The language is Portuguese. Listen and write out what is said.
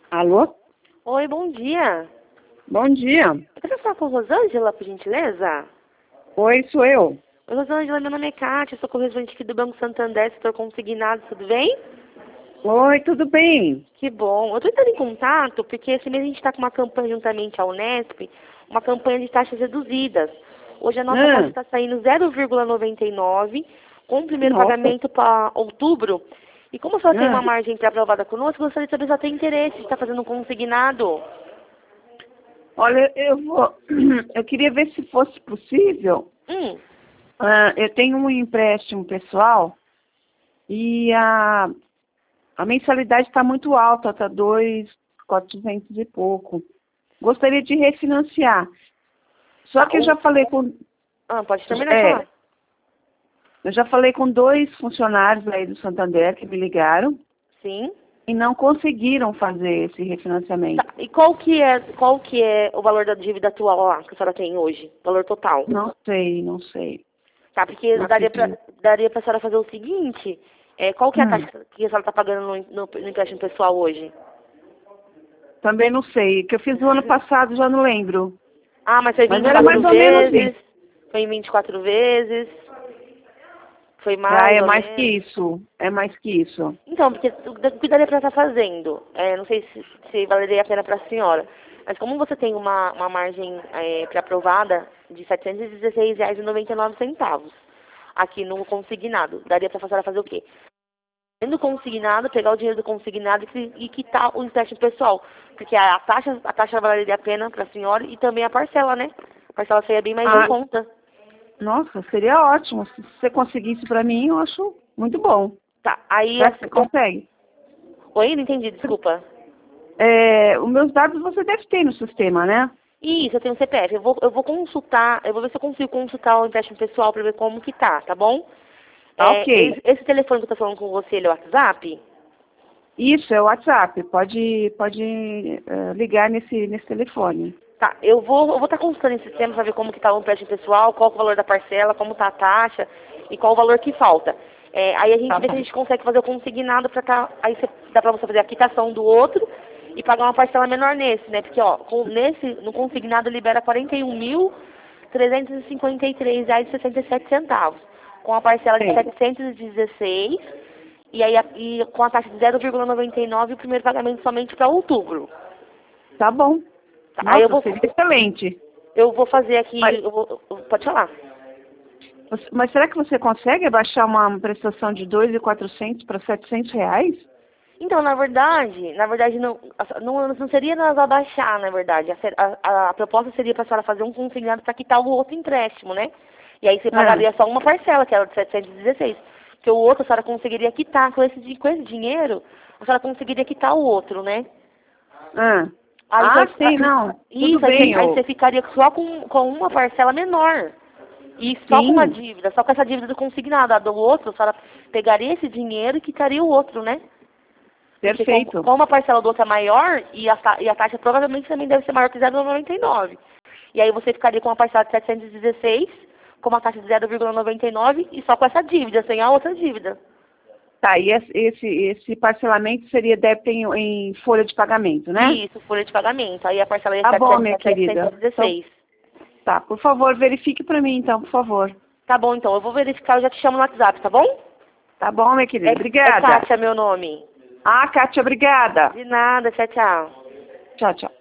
Alô? Oi, bom dia. Bom dia. Eu quero falar com a Rosângela, por gentileza. Oi, sou eu. Oi, Rosângela, meu nome é Kátia, sou correspondente aqui do Banco Santander, setor consignado, tudo bem? Oi, tudo bem? Que bom. Eu estou entrando em contato porque esse mês a gente está com uma campanha juntamente à Unesp, uma campanha de taxas reduzidas. Hoje a nossa taxa está saindo 0,99, com o primeiro Nossa. pagamento para outubro. E como a senhora tem uma margem pré-aprovada conosco, gostaria de saber se ela tem interesse de estar fazendo um consignado. Olha, eu queria ver se fosse possível. Eu tenho um empréstimo pessoal e a mensalidade está muito alta, está 2.400 e pouco. Gostaria de refinanciar. Só que eu já falei com... Pode terminar de falar. Eu já falei com 2 funcionários aí do Santander que me ligaram. Sim. E não conseguiram fazer esse refinanciamento. Tá. E qual que é o valor da dívida atual lá que a senhora tem hoje? Valor total? Não sei. Tá, porque Não daria pra senhora fazer o seguinte, qual que é a taxa que a senhora tá pagando no empréstimo pessoal hoje? Também não sei. Que eu fiz no ano passado, já não lembro. Ah, mas foi Mas era mais 24 ou menos vezes? isso. Foi em 24 vezes? Foi mais Ah, é ou mais menos? que isso. É mais que isso. Então, porque o que daria pra estar fazendo? Não sei se valeria a pena pra senhora. Mas como você tem uma margem pré-aprovada de R$ 716,99 aqui no consignado, daria pra senhora fazer o quê? No consignado, pegar o dinheiro do consignado e quitar o empréstimo pessoal. Porque a taxa valeria a pena pra senhora e também a parcela, né? A parcela seria bem mais em conta. Nossa, seria ótimo. Se você conseguisse para mim, eu acho muito bom. Tá, aí... Você consegue? Oi, não entendi, desculpa. Os meus dados você deve ter no sistema, né? Isso, eu tenho CPF. Eu vou consultar, eu vou ver se eu consigo consultar o empréstimo pessoal pra ver como que tá bom? Ok. Esse telefone que eu tô falando com você, ele é o WhatsApp? Isso, é o WhatsApp. Pode ligar nesse telefone. Tá, eu vou estar consultando esse sistema para ver como que tá o empréstimo pessoal, qual que é o valor da parcela, como tá a taxa e qual o valor que falta. Aí a gente vê se a gente consegue fazer o consignado para aí dá para você fazer a quitação do outro e pagar uma parcela menor nesse, né? Porque, ó, no consignado libera R$ 41.353,67, com a parcela de 716 e com a taxa de 0,99 e o primeiro pagamento somente para outubro. Tá bom. Nossa, aí seria excelente. Eu vou fazer aqui, pode falar. Mas será que você consegue abaixar uma prestação de 2.400 para R$ 700? Então, na verdade não seria nós abaixar, na verdade. A proposta seria para a senhora fazer um consignado para quitar o outro empréstimo, né? E aí você pagaria só uma parcela, que era de 716. Porque o outro a senhora conseguiria quitar. Com esse dinheiro, a senhora conseguiria quitar o outro, né? Sim, não. Tudo bem. Aí você ficaria só com uma parcela menor. E só com uma dívida, só com essa dívida do consignado. A do outro, a senhora pegaria esse dinheiro e quitaria o outro, né? Perfeito. Porque como a parcela do outro é maior, e a taxa provavelmente também deve ser maior que 0,99. E aí você ficaria com uma parcela de 716, com uma taxa de 0,99 e só com essa dívida, sem a outra dívida. Tá, e esse parcelamento seria débito em folha de pagamento, né? Isso, folha de pagamento. Aí a parcela ia ser bom, minha querida. 716. Tá, por favor, verifique para mim então, por favor. Tá bom, então. Eu vou verificar, eu já te chamo no WhatsApp, tá bom? Tá bom, minha querida. Obrigada. É Kátia, meu nome. Kátia, obrigada. De nada, tchau, tchau. Tchau, tchau.